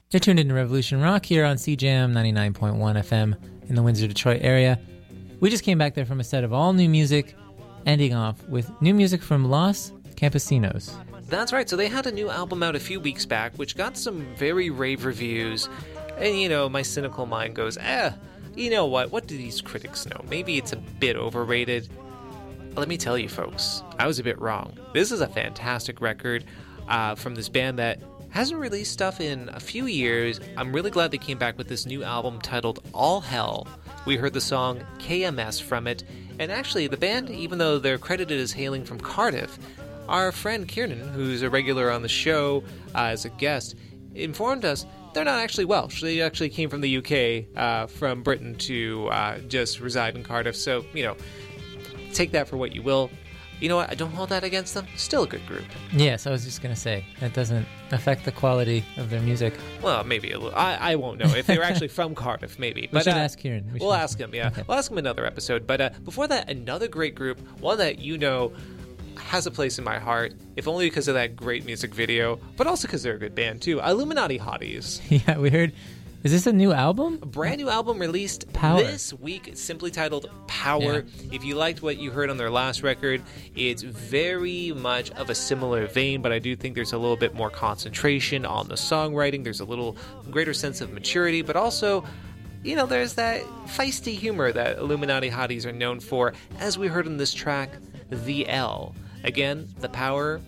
You're tuned into Revolution Rock here on CJAM 99.1 FM in the Windsor, Detroit area. We just came back there from a set of all new music, ending off with new music from Los Campesinos. That's right. So they had a new album out a few weeks back, which got some very rave reviews. And, my cynical mind goes, you know what do these critics know? Maybe it's a bit overrated. Let me tell you, folks, I was a bit wrong. This is a fantastic record from this band that hasn't released stuff in a few years. I'm really glad they came back with this new album titled All Hell. We heard the song KMS from it. And actually, the band, even though they're credited as hailing from Cardiff, our friend Kieran, who's a regular on the show as a guest, informed us they're not actually Welsh. They actually came from the UK, from Britain, to just reside in Cardiff. So, take that for what you will. You know what? I don't hold that against them. Still a good group. Yes, I was just going to say, that doesn't affect the quality of their music. Well, maybe a little. I won't know. If they were actually from Cardiff, maybe. We should ask Kieran. We'll ask him, yeah. Okay. We'll ask him another episode. But before that, another great group, one that has a place in my heart, if only because of that great music video, but also because they're a good band, too. Illuminati Hotties. Yeah, we heard... Is this a new album? A brand new album released this week. It's simply titled Power. Yeah. If you liked what you heard on their last record, it's very much of a similar vein, but I do think there's a little bit more concentration on the songwriting. There's a little greater sense of maturity, but also, there's that feisty humor that Illuminati Hotties are known for, as we heard in this track, The L. Again, Power,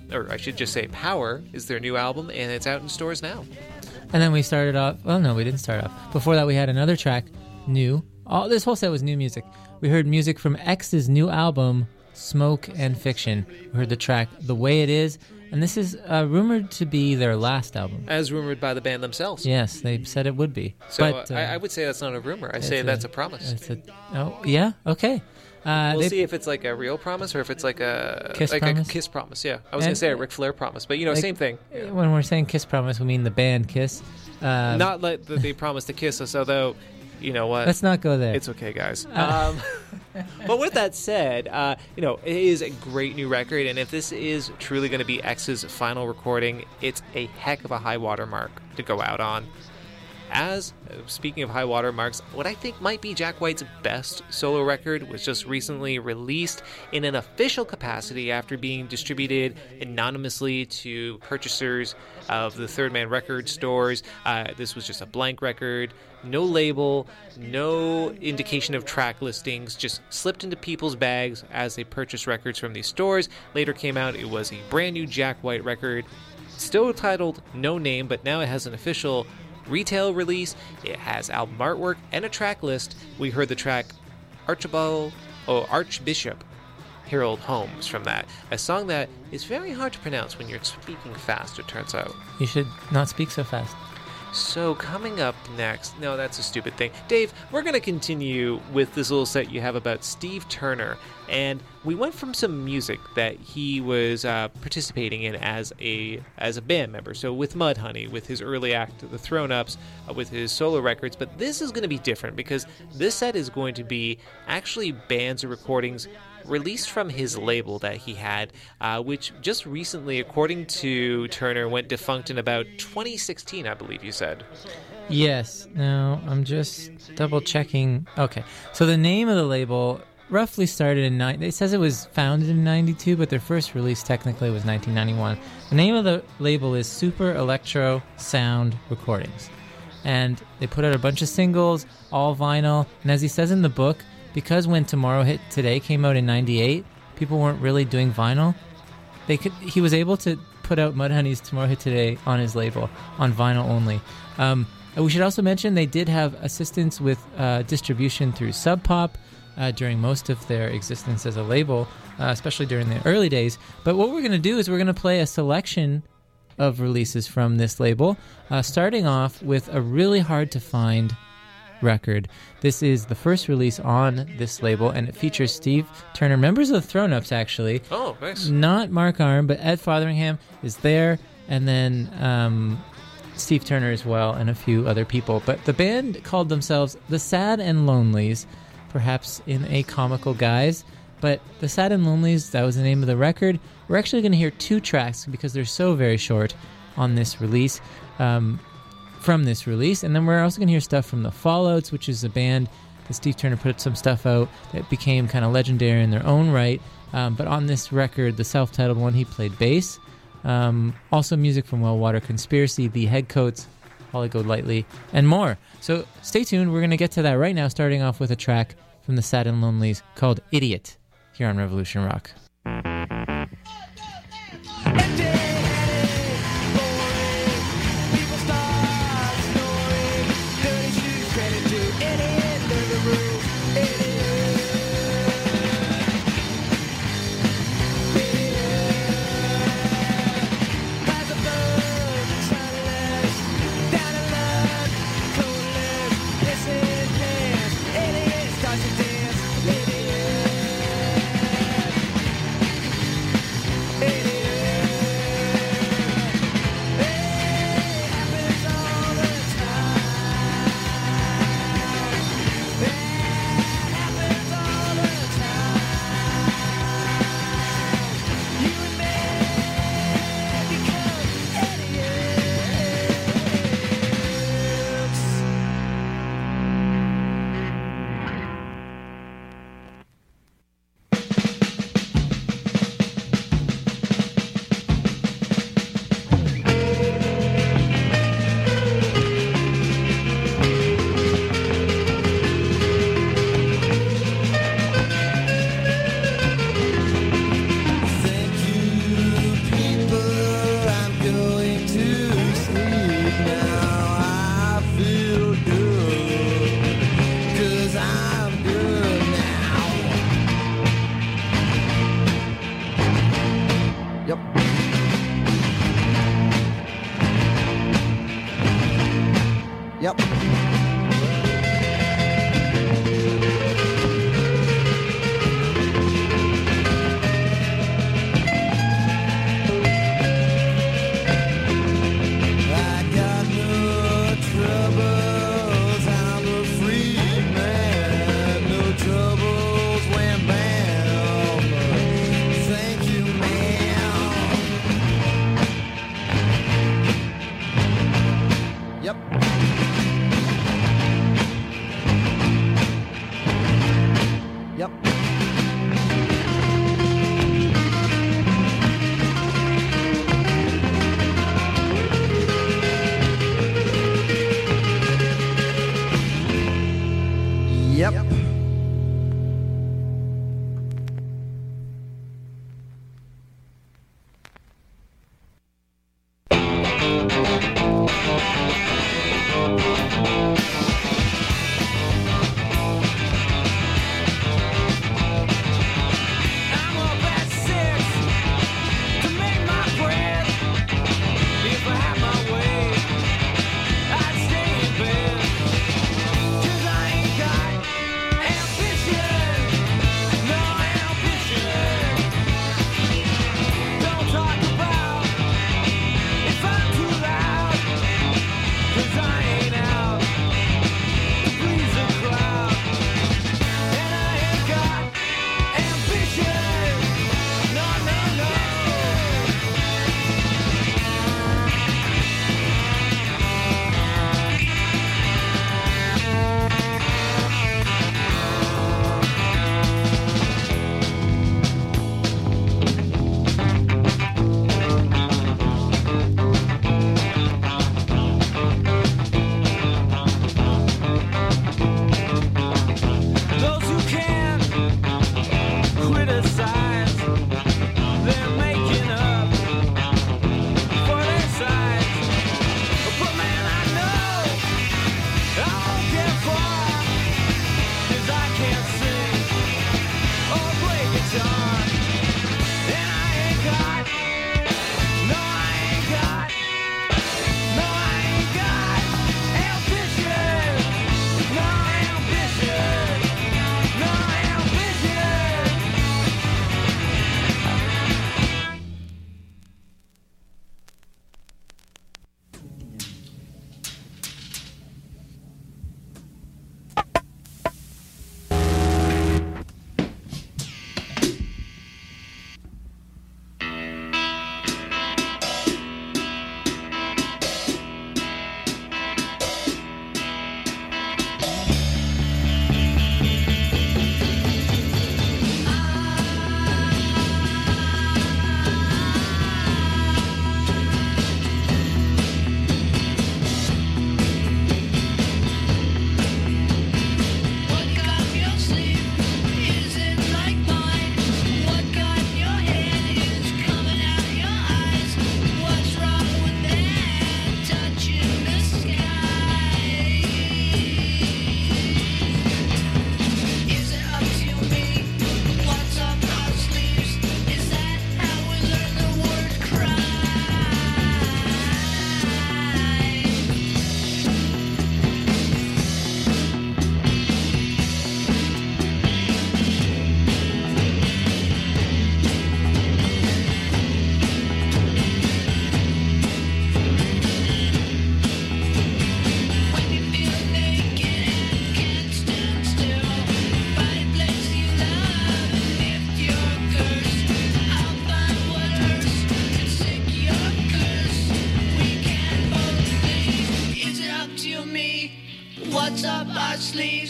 is their new album, and it's out in stores now. And then we started off... Well, no, we didn't start off. Before that, we had another track, new. This whole set was new music. We heard music from X's new album, Smoke and Fiction. We heard the track, The Way It Is. And this is rumored to be their last album. As rumored by the band themselves. Yes, they said it would be. So but, I would say that's not a rumor. I say that's a promise. Yeah? Okay. We'll see if it's like a real promise or if it's like a Kiss promise. Yeah, I was going to say a Ric Flair promise, but same thing. When we're saying Kiss promise, we mean the band Kiss. Not like they promised to kiss us, although, you know what? Let's not go there. It's okay, guys. But with that said, it is a great new record, and if this is truly going to be X's final recording, it's a heck of a high watermark to go out on. Speaking of high water marks, what I think might be Jack White's best solo record was just recently released in an official capacity after being distributed anonymously to purchasers of the Third Man record stores. This was just a blank record, no label, no indication of track listings, just slipped into people's bags as they purchased records from these stores. Later came out, it was a brand new Jack White record, still titled No Name, but now it has an official retail release. It has album artwork and a track list. We heard the track Archbishop Harold Holmes from that, a song that is very hard to pronounce when you're speaking fast, it turns out. You should not speak so fast. So coming up next, no, that's a stupid thing. Dave, we're going to continue with this little set you have about Steve Turner, and we went from some music that he was participating in as a band member, so with Mudhoney, with his early act, The Thrown Ups, with his solo records, but this is going to be different because this set is going to be actually bands or recordings released from his label that he had, which just recently, according to Turner, went defunct in about 2016, I believe you said. Yes. Now, I'm just double-checking. Okay. So the name of the label roughly started in... It says it was founded in 92, but their first release technically was 1991. The name of the label is Super Electro Sound Recordings. And they put out a bunch of singles, all vinyl. And as he says in the book, because When Tomorrow Hit Today came out in 98, people weren't really doing vinyl. He was able to put out Mudhoney's Tomorrow Hit Today on his label, on vinyl only. We should also mention they did have assistance with distribution through Sub Pop during most of their existence as a label, especially during the early days. But what we're going to do is we're going to play a selection of releases from this label, starting off with a really hard-to-find record. This is the first release on this label, and it features Steve Turner, members of the Thrown Ups, actually. Oh, nice. Not Mark Arm, but Ed Fotheringham is there, and then Steve Turner as well, and a few other people. But the band called themselves The Sad and Lonelies, perhaps in a comical guise. But The Sad and Lonelies, that was the name of the record. We're actually going to hear two tracks because they're so very short on this release. from this release. And then we're also going to hear stuff from the Fallouts, which is a band that Steve Turner put some stuff out that became kind of legendary in their own right. But on this record, the self-titled one, he played bass. Also music from Wellwater Conspiracy, The Headcoats, Holly Golightly, and more. So stay tuned. We're going to get to that right now, starting off with a track from the Sad and Lonelys called Idiot here on Revolution Rock.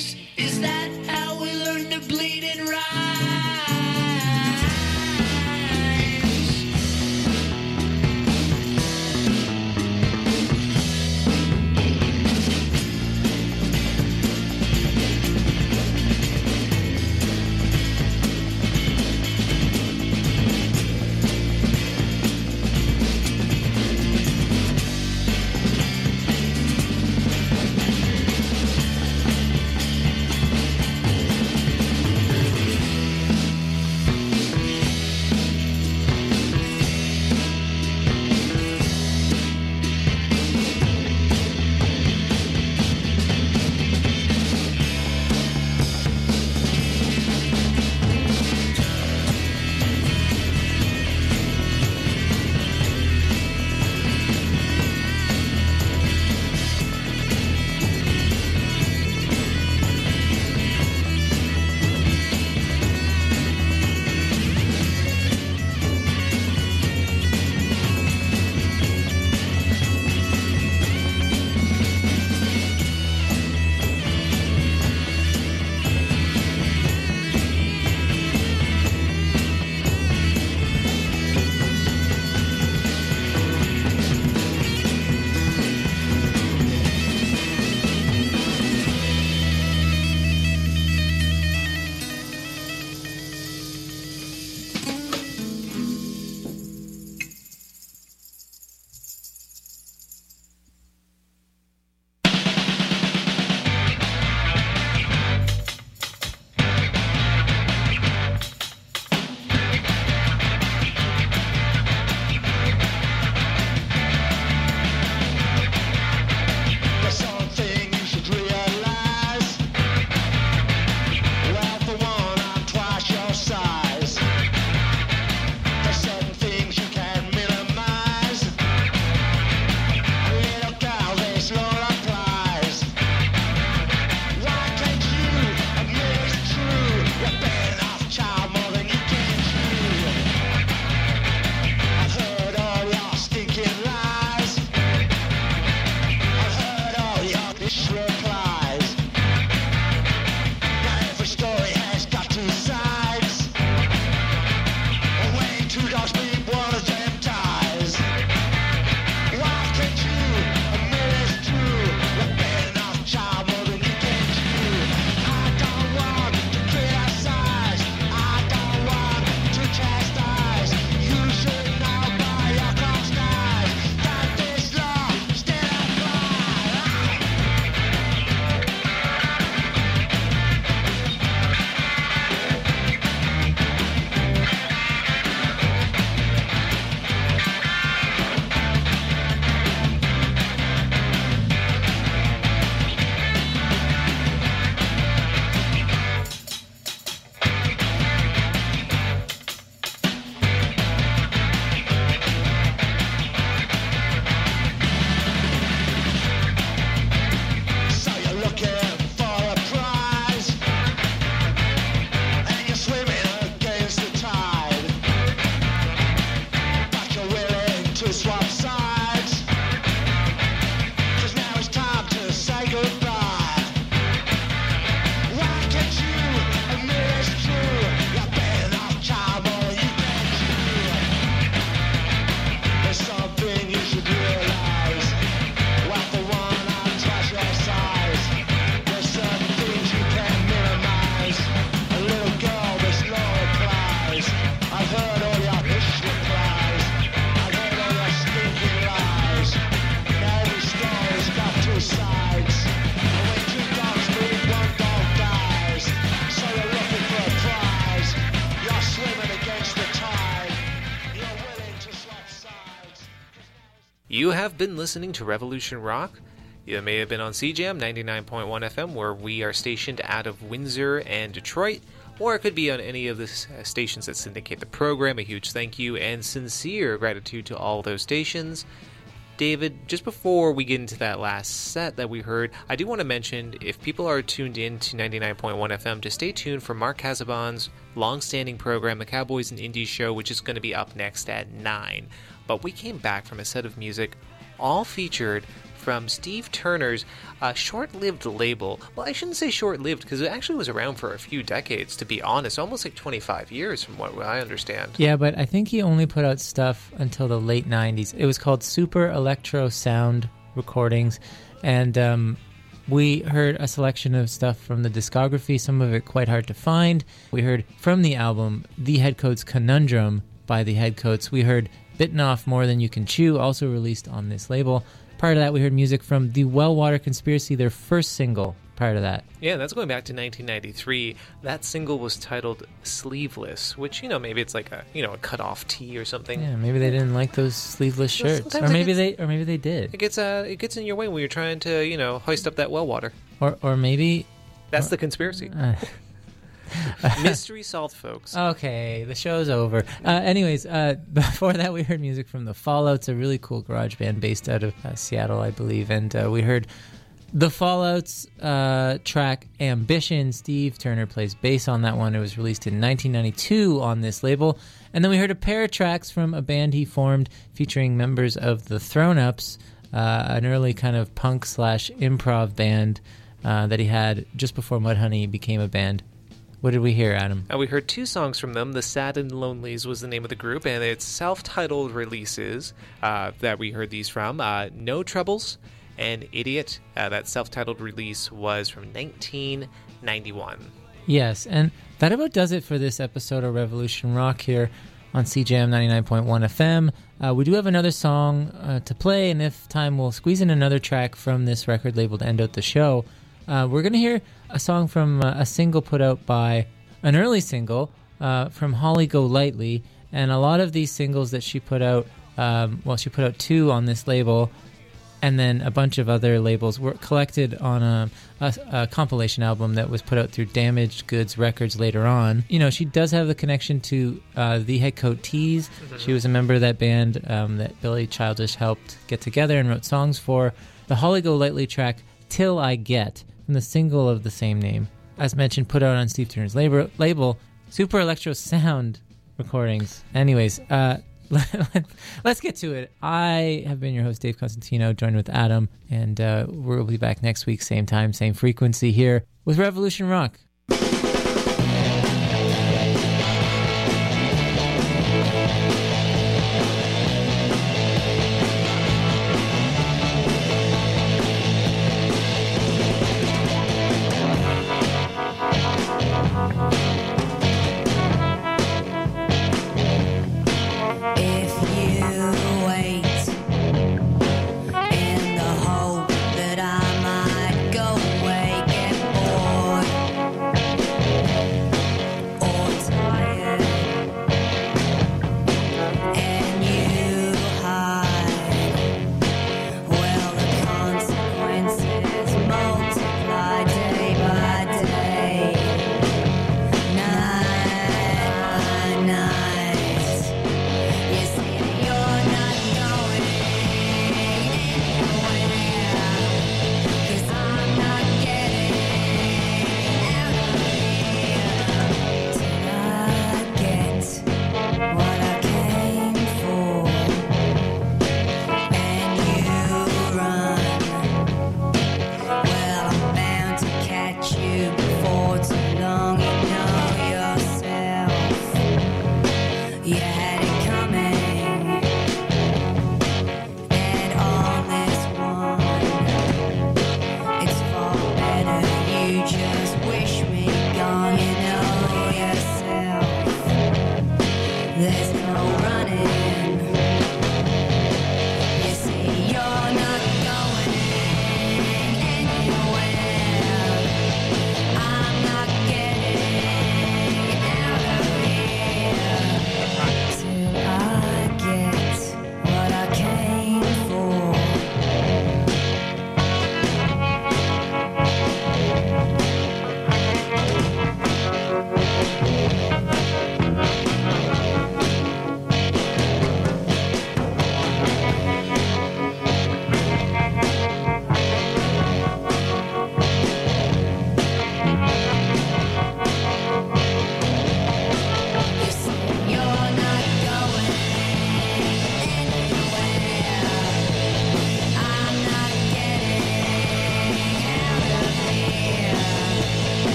Is that how we learn to bleed and rise? You have been listening to Revolution Rock. You may have been on CJAM 99.1 FM, where we are stationed out of Windsor and Detroit, or it could be on any of the stations that syndicate the program. A huge thank you and sincere gratitude to all those stations. David, just before we get into that last set that we heard, I do want to mention, if people are tuned in to 99.1 FM, to stay tuned for Mark Casabon's long-standing program, The Cowboys and Indies Show, which is going to be up next at 9. But we came back from a set of music all featured from Steve Turner's short-lived label. Well, I shouldn't say short-lived because it actually was around for a few decades, to be honest, almost like 25 years from what I understand. Yeah, but I think he only put out stuff until the late 90s. It was called Super Electro Sound Recordings, and we heard a selection of stuff from the discography, some of it quite hard to find. We heard from the album The Headcoats Conundrum by The Headcoats. We heard Bitten Off More Than You Can Chew, also released on this label. Prior to that, we heard music from The Wellwater Conspiracy, their first single prior to that. Yeah, that's going back to 1993. That single was titled Sleeveless, which, maybe it's like a cut-off tee or something. Yeah, maybe they didn't like those sleeveless shirts. Or maybe they did. It gets in your way when you're trying to, hoist up that well water. Or maybe... That's the conspiracy. Mystery solved, folks. Okay, the show's over. Anyways, before that, we heard music from The Fallouts, a really cool garage band based out of Seattle, I believe. And we heard The Fallouts track Ambition. Steve Turner plays bass on that one. It was released in 1992 on this label. And then we heard a pair of tracks from a band he formed featuring members of the Thrown Ups, an early kind of punk/improv band that he had just before Mudhoney became a band. What did we hear, Adam? We heard two songs from them. The Sad and Lonelies was the name of the group, and it's self-titled releases that we heard these from. No Troubles and Idiot. That self-titled release was from 1991. Yes, and that about does it for this episode of Revolution Rock here on CJM 99.1 FM. We do have another song to play, and if time, we'll squeeze in another track from this record label to end out the show. We're going to hear a song from a single put out by an early single from Holly Golightly, and a lot of these singles that she put out, she put out two on this label, and then a bunch of other labels were collected on a compilation album that was put out through Damaged Goods Records later on. She does have the connection to the Headcoat Tees. Mm-hmm. She was a member of that band that Billy Childish helped get together and wrote songs for. The Holly Golightly track, Till I Get, from the single of the same name, as mentioned, put out on Steve Turner's label, Super Electro Sound Recordings. Anyways, let's get to it. I have been your host, Dave Constantino, joined with Adam, and we'll be back next week, same time, same frequency here with Revolution Rock.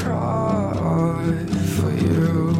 cry for you.